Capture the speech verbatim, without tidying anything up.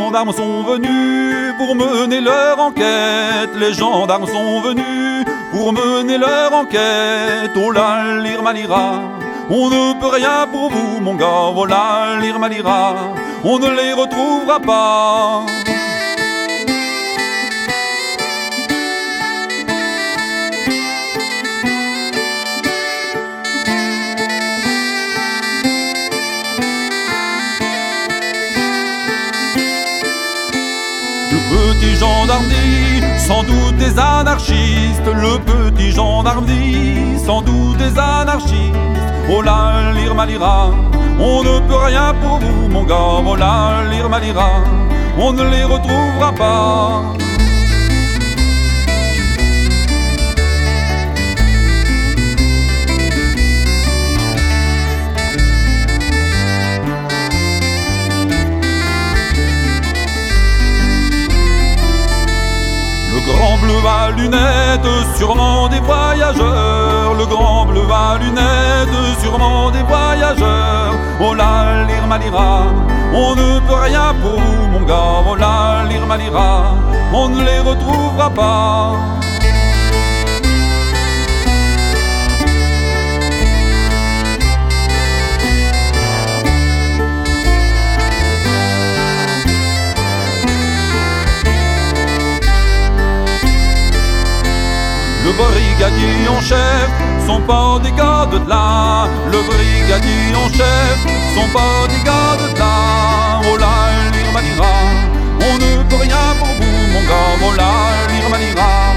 gendarmes sont venus pour mener leur enquête. Les gendarmes sont venus pour mener leur enquête. Oh là, l'Irma l'Ira, on ne peut rien pour vous, mon gars. Oh là, l'Irma l'Ira, on ne les retrouvera pas. Le petit gendarme dit, sans doute des anarchistes. Le petit gendarme dit, sans doute des anarchistes. Oh là, l'Irma l'Ira, on ne peut rien pour vous, mon gars. Oh là, l'Irma l'Ira, on ne les retrouvera pas. Le grand bleu à lunettes, sûrement des voyageurs. Le grand bleu à lunettes, sûrement des voyageurs. Oh là, l'Irma l'Ira, on ne peut rien pour vous, mon gars. Oh là, l'Irma l'Ira, on ne les retrouvera pas. Le brigadier en chef sont pas des gars de là. Le brigadier en chef sont pas des gars de là. Oh là, l'Irma l'Ira, on ne peut rien pour vous, mon gars. Oh là, l'Irma l'Ira,